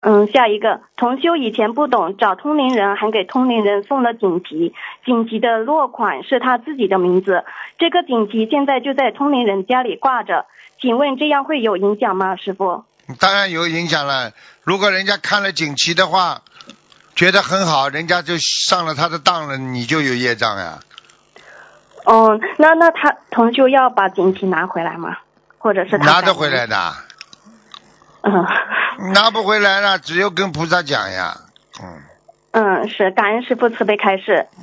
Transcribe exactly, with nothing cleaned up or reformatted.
嗯，下一个，同修以前不懂，找通灵人，还给通灵人送了锦旗，锦旗的落款是他自己的名字，这个锦旗现在就在通灵人家里挂着，请问这样会有影响吗，师父？ 当然有影响了，如果人家看了锦旗的话，觉得很好，人家就上了他的当了，你就有业障呀。 哦，那那他同修要把锦旗拿回来吗？或者是他拿得回来的？ 嗯， 拿不回来了，只有跟菩萨讲呀。嗯嗯，是感恩师父慈悲开示。